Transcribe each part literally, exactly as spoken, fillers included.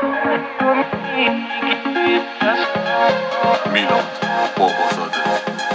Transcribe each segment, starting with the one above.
میلاد بابازاده.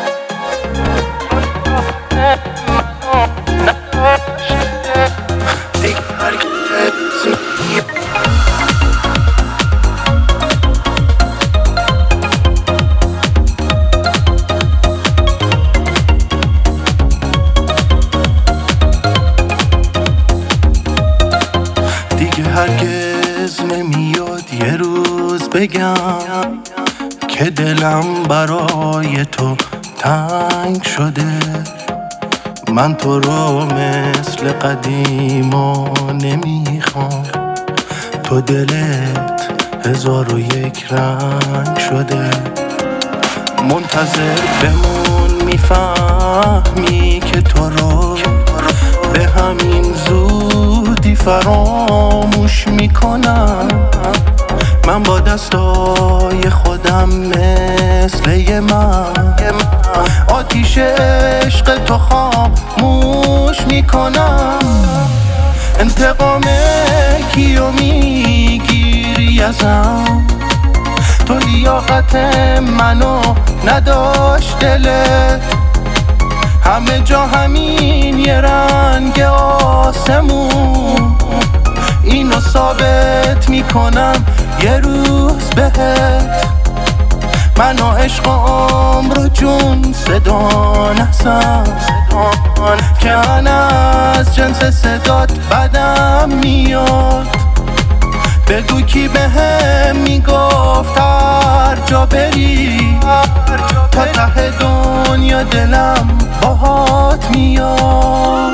دیگه هرگز نمیاد یه روز بگم که دلم برای تو تنگ شده. من تو رو مثل قدیما نمیخوام، تو دلت هزار و یک رنگ شده. منتظر بمون میفهمی که تو رو به همین زودی فراموش میکنم. من با دستای خودم مثل یه من آتیش عشق تو خاموش میکنم. انتقام کیو میگیری ازم؟ تو لیاقت منو نداشت دلت. همه جا همین یه رنگ آسمون، اینو ثابت میکنم یه روز بهت. من و عشق و عمر و جون صدا نسم که من از جنس صدات بدم میاد. بگو کی به هم میگفت هر جا بری تا ته دنیا دلم باهات میاد.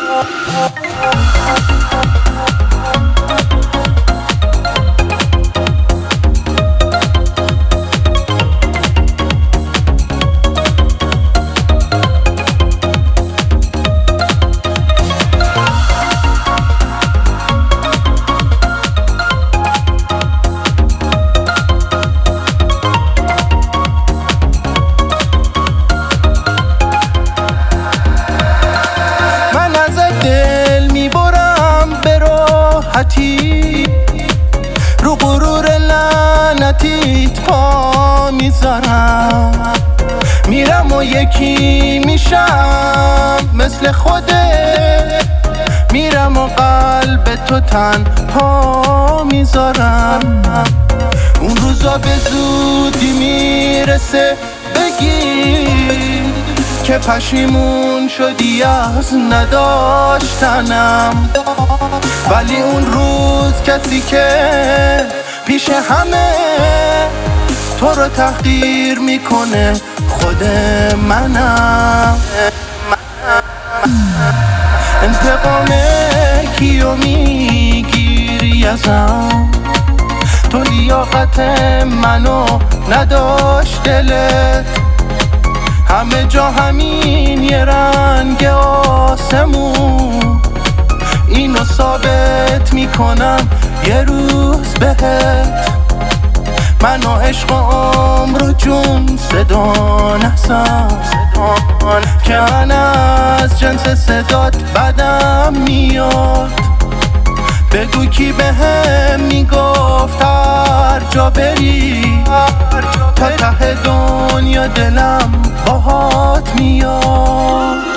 رو غرور لعنتیت پا میذارم، میرم و یکی میشم مثل خودت. میرم و قلب تو تنها میذارم. اون روزا به زودی میرسه بگی که پشیمون شدی از نداشتنم. ولی اون روز کسی که پیش همه تو رو تحقیر میکنه خود منم. انتقام کیو میگیری ازم؟ تو لیاقت منو نداشت دلت. همه جا همین یه رنگ آسمون، اینو ثابت میکنم یه روز بهت. من و عشق و عمر و جون صدا نسم که من از جنس صدات بدم میاد. بگو کی به هم میگفت هر جا بری تا ته دنیا دلم باهات میاد.